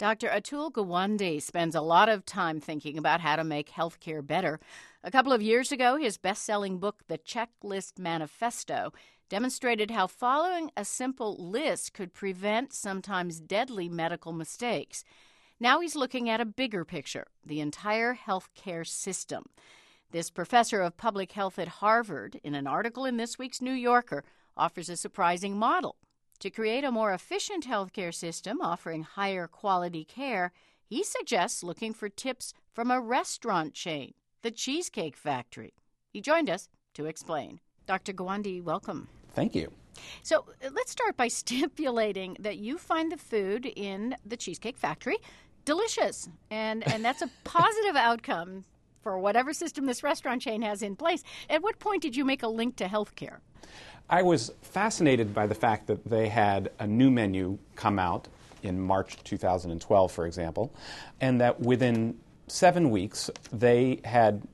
Dr. Atul Gawande spends a lot of time thinking about how to make healthcare better. A couple of years ago, his best-selling book, The Checklist Manifesto, demonstrated how following a simple list could prevent sometimes deadly medical mistakes. Now he's looking at a bigger picture, the entire healthcare system. This professor of public health at Harvard, in an article in this week's New Yorker, offers a surprising model. To create a more efficient healthcare system offering higher quality care, he suggests looking for tips from a restaurant chain, the Cheesecake Factory. He joined us to explain. Dr. Gawande, welcome. Thank you. So let's start by stipulating that you find the food in the Cheesecake Factory delicious, and that's a positive outcome for whatever system this restaurant chain has in place. At what point did you make a link to healthcare? I was fascinated by the fact that they had a new menu come out in March 2012, for example, and that within 7 weeks they had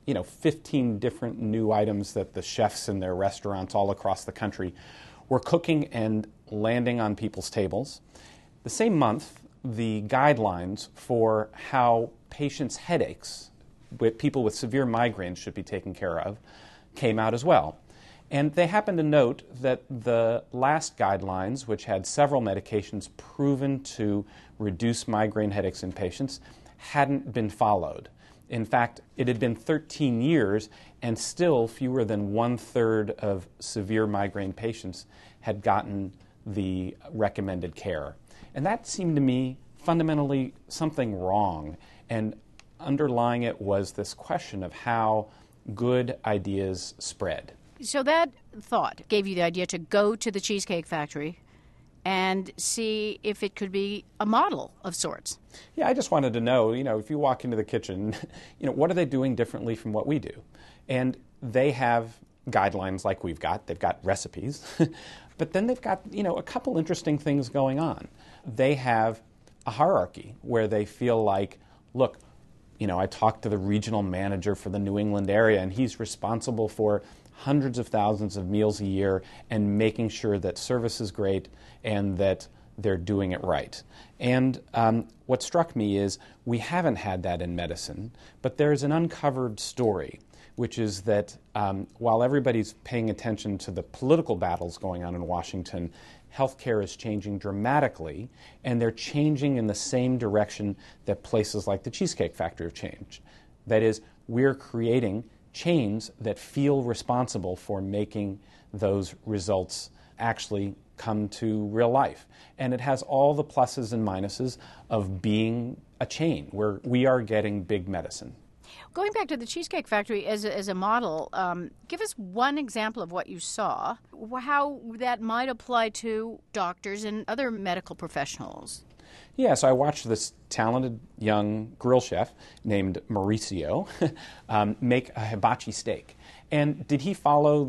15 different new items that the chefs in their restaurants all across the country were cooking and landing on people's tables. The same month, the guidelines for how patients' headaches, with people with severe migraines, should be taken care of came out as well. And they happened to note that the last guidelines, which had several medications proven to reduce migraine headaches in patients, hadn't been followed. In fact, it had been 13 years, and still fewer than 1/3 of severe migraine patients had gotten the recommended care. And that seemed to me fundamentally something wrong. And underlying it was this question of how good ideas spread. So that thought gave you the idea to go to the Cheesecake Factory and see if it could be a model of sorts. Yeah, I just wanted to know, if you walk into the kitchen, what are they doing differently from what we do? And they have guidelines like we've got. They've got recipes. But then they've got, a couple interesting things going on. They have a hierarchy where they feel like, look, I talked to the regional manager for the New England area, and he's responsible for hundreds of thousands of meals a year and making sure that service is great and that they're doing it right. And what struck me is we haven't had that in medicine, but there's an uncovered story, which is that while everybody's paying attention to the political battles going on in Washington, healthcare is changing dramatically, and they're changing in the same direction that places like the Cheesecake Factory have changed. That is, we're creating chains that feel responsible for making those results actually come to real life. And it has all the pluses and minuses of being a chain where we are getting big medicine. Going back to the Cheesecake Factory as a model, give us one example of what you saw, how that might apply to doctors and other medical professionals. Yeah, so I watched this talented young grill chef named Mauricio make a hibachi steak. And did he follow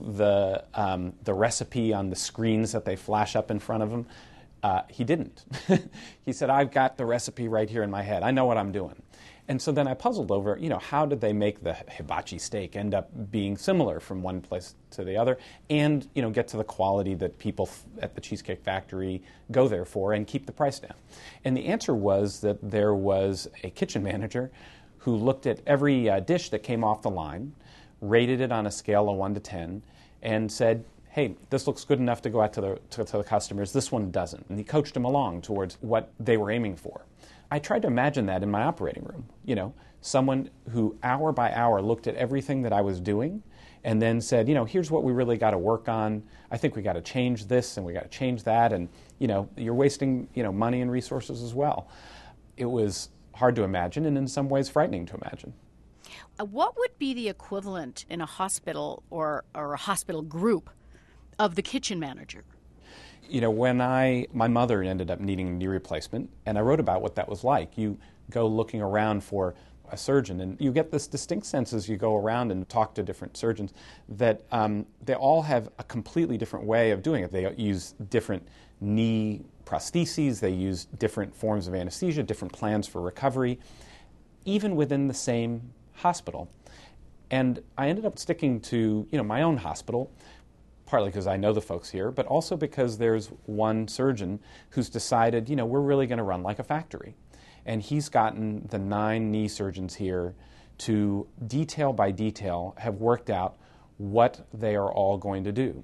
the recipe on the screens that they flash up in front of him? He didn't. He said, I've got the recipe right here in my head. I know what I'm doing. And so then I puzzled over, how did they make the hibachi steak end up being similar from one place to the other and, get to the quality that people at the Cheesecake Factory go there for and keep the price down? And the answer was that there was a kitchen manager who looked at every dish that came off the line, rated it on a scale of 1 to 10, and said, hey, this looks good enough to go out to the customers. This one doesn't. And he coached them along towards what they were aiming for. I tried to imagine that in my operating room, someone who hour by hour looked at everything that I was doing and then said, here's what we really got to work on. I think we got to change this and we got to change that. And, you're wasting, money and resources as well. It was hard to imagine and in some ways frightening to imagine. What would be the equivalent in a hospital or a hospital group of the kitchen manager? When my mother ended up needing a knee replacement, and I wrote about what that was like. You go looking around for a surgeon, and you get this distinct sense as you go around and talk to different surgeons that they all have a completely different way of doing it. They use different knee prostheses, they use different forms of anesthesia, different plans for recovery, even within the same hospital. And I ended up sticking to my own hospital, partly because I know the folks here, but also because there's one surgeon who's decided, we're really going to run like a factory. And he's gotten the 9 knee surgeons here to, detail by detail, have worked out what they are all going to do.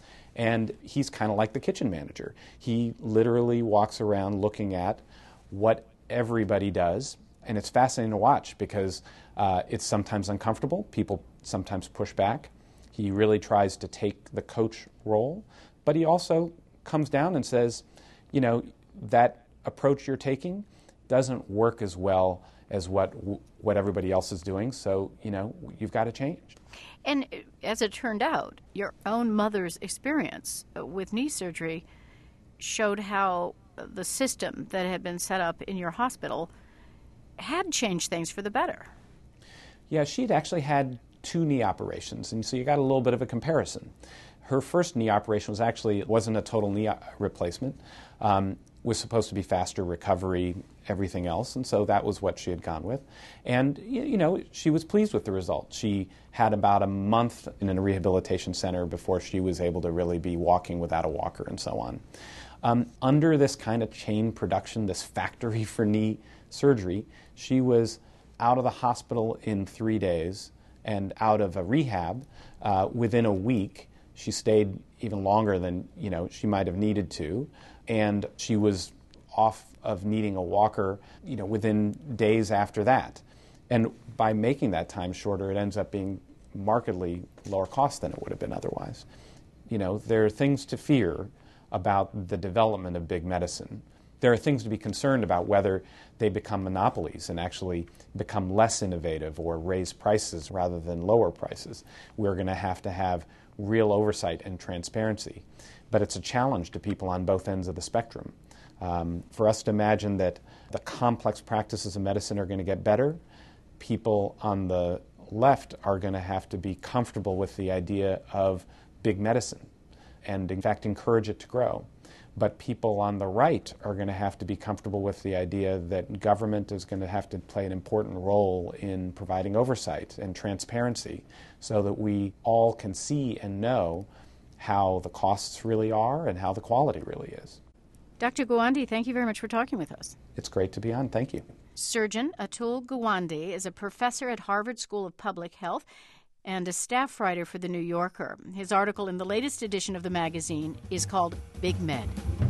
And he's kind of like the kitchen manager. He literally walks around looking at what everybody does. And it's fascinating to watch because it's sometimes uncomfortable. People sometimes push back. He really tries to take the coach role. But he also comes down and says, you know, that approach you're taking doesn't work as well as what everybody else is doing. So, you know, you've got to change. And as it turned out, your own mother's experience with knee surgery showed how the system that had been set up in your hospital had changed things for the better. Yeah, she'd actually had 2 knee operations, and so you got a little bit of a comparison. Her first knee operation wasn't a total knee replacement. Was supposed to be faster recovery, everything else, and so that was what she had gone with. And, you know, she was pleased with the result. She had about a month in a rehabilitation center before she was able to really be walking without a walker and so on. Under this kind of chain production, this factory for knee surgery, she was out of the hospital in 3 days and out of a rehab within a week. She stayed even longer than, you know, she might have needed to. And she was off of needing a walker, you know, within days after that. And by making that time shorter, it ends up being markedly lower cost than it would have been otherwise. You know, there are things to fear about the development of big medicine. There are things to be concerned about whether they become monopolies and actually become less innovative or raise prices rather than lower prices. We're going to have real oversight and transparency. But it's a challenge to people on both ends of the spectrum. For us to imagine that the complex practices of medicine are going to get better, people on the left are going to have to be comfortable with the idea of big medicine and, in fact, encourage it to grow. But people on the right are going to have to be comfortable with the idea that government is going to have to play an important role in providing oversight and transparency so that we all can see and know how the costs really are and how the quality really is. Dr. Gawande, thank you very much for talking with us. It's great to be on. Thank you. Surgeon Atul Gawande is a professor at Harvard School of Public Health and a staff writer for The New Yorker. His article in the latest edition of the magazine is called Big Med.